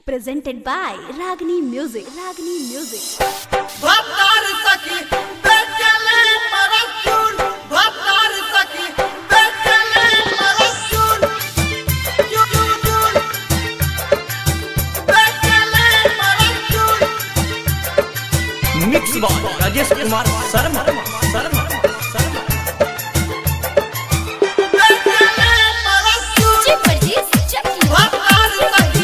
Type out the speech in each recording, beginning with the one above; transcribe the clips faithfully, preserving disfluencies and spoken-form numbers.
presented by Ragini Music. Ragini Music. भक्तार सखी बेचले परचून भक्तार सखी बेचले परचून चून चून बेचले परचून मिक्स बाय राजेश कुमार शर्मा शर्मा बेचले परचून जी परजीत चक्की भक्तार सखी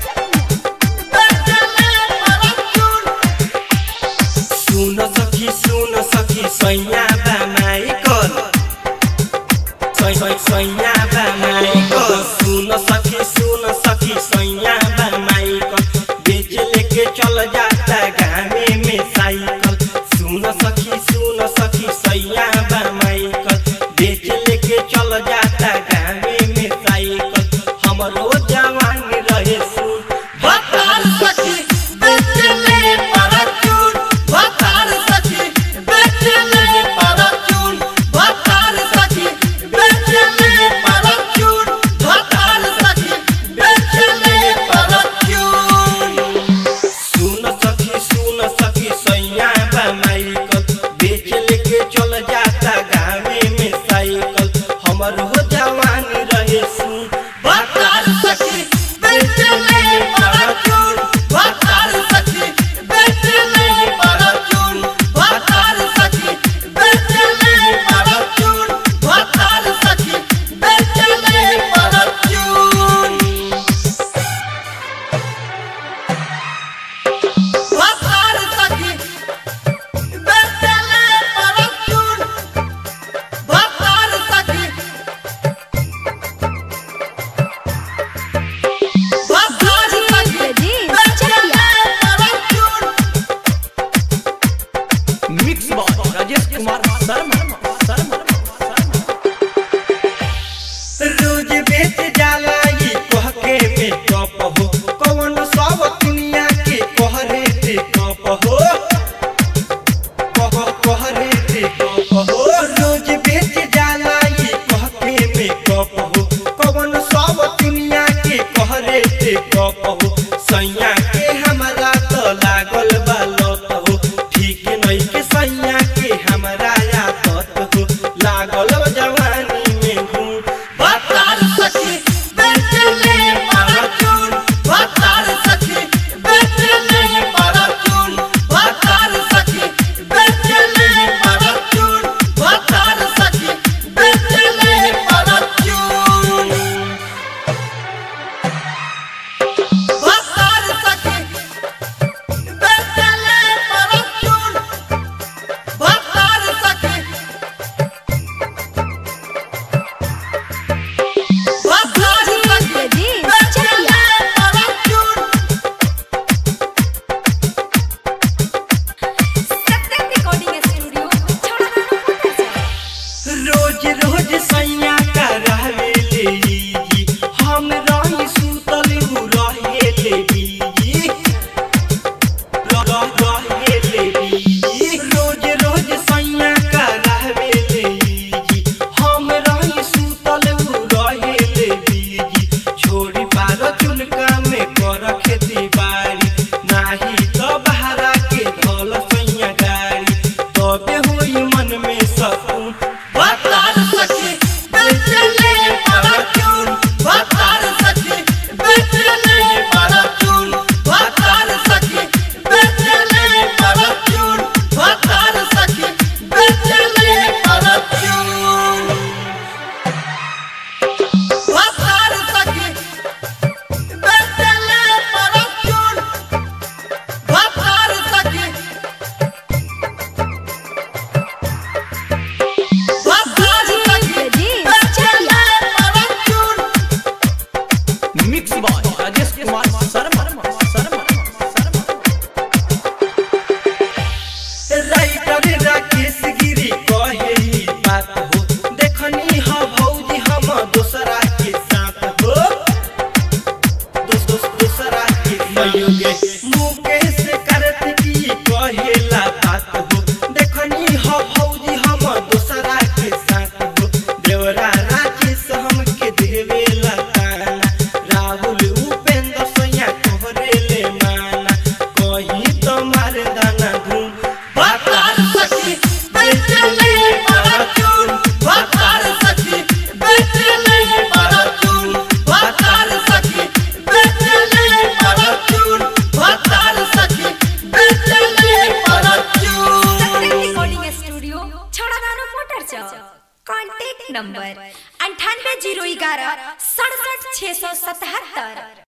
बेचले परचून सुन सखी सुन सखी सैया बामाई कर सै सै सैया बामाई कर सुन सखी सुन सखी सैया बामाई कर बेच लेके चल जाता गाने में साइकिल सुन सखी सुन सखी सैया बामाई कर बेच लेके चल जाता गाने में साइकिल हमरो जवान रहे सुन भक्तार सखी बेचले परचून भक्तार सखी बेचले परचून भक्तार सखी बेचले परचून भक्तार सखी बेचले परचून सुन सखी सुन सखी सैया बामाई कर बेच लेके चल जाता गावे में साइकिल हमर हो जवान रहे सुन भक्तार सखी बेचले परचून भक्तार सखी बेचले परचून भक्तार सखी बेचले परचून भक्तार सखी बेचले परचून भक्तार सखी बेचले परचून भक्तार सखी भक्तार सखी बेचले परचून मिक्स बाय राजेश कुमार शर्मा शर्मा रोज बेच जाला ई कह के मेकअप हो कौन सब दुनिया के कहरे टेकअप हो कह कहरे टेकअप हो रोज बेच जाला ई कह के मेकअप हो कौन सब दुनिया के कहरे टेकअप हो सैया के हमरा तो लागल बा लत हो ठीक नहीं के सैया के हमरा आदत हो लागल जवानी में घूम भक्तार सखी बेचले परचून भक्तार सखी बेचले परचून भक्तार सखी बेचले परचून भक्तार सखी बेचले परचून भक्तार सखी छोड़ा दानो मोटर चौक। कॉन्टेक्ट नंबर अंठानवे जीरो ग्यारह सड़सठ छः सौ सतहत्तर।